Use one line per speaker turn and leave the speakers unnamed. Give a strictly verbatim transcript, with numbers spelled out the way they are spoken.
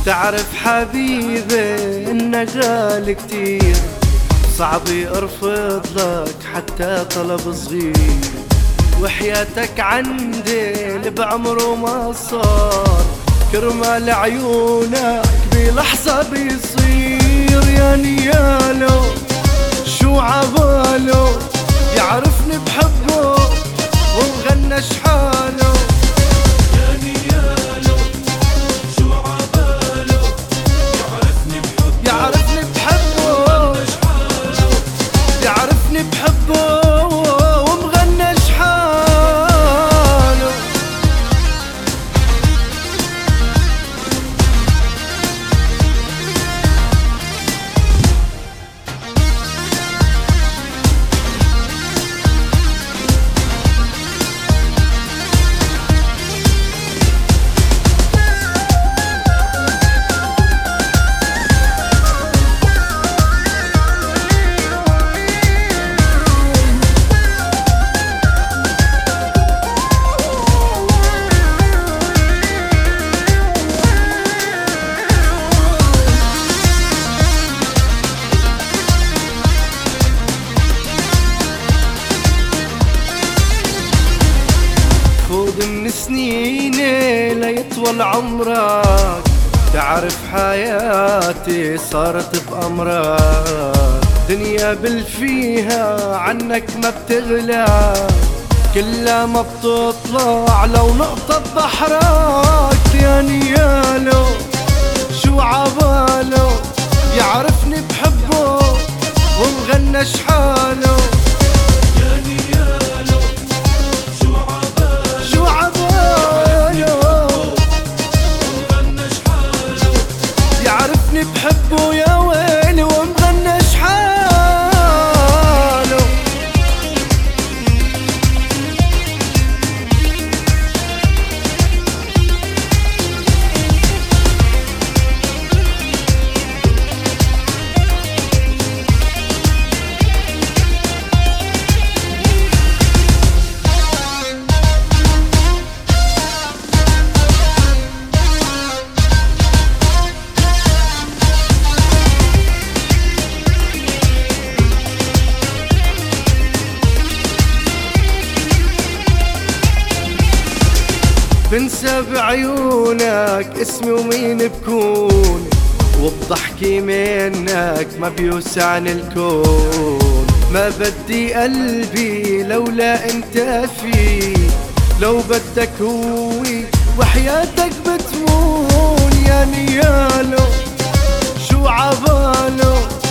تعرف حبيبي انك غالي كتير، صعب ارفض لك حتى طلب صغير، وحياتك عندي اللي بعمره ما صار، كرمال عيونك بلحظة بيصير. يا نيالو شو عباله يعرفني بحبه ومغنش حاله،
يا نيالو شو عباله يعرفني بحبه
يعرفني بحبه
ومغنش حاله،
يعرفني بحبه ومغنش حاله. خذ من سنيني ليطول عمرك، تعرف حياتي صارت بأمرك، دنيا بالفيها عنك ما بتغلى، كلها ما بتطلع لو نقطة بحرك. يا نيالو شو عباله يعرفني بحبه ومغنش حاله،
يا نيالو شو عباله
شو عباله
ومغنش حاله،
يعرفني بحبه يا ويلي ومغنش حاله. بنسى بعيونك اسمي ومين بكون، وبضحكي منك ما بيوسعني الكون، ما بدي قلبي لولا انت فيه، لو بدك هو وحياتك بتمون. يا نيالو شو عباله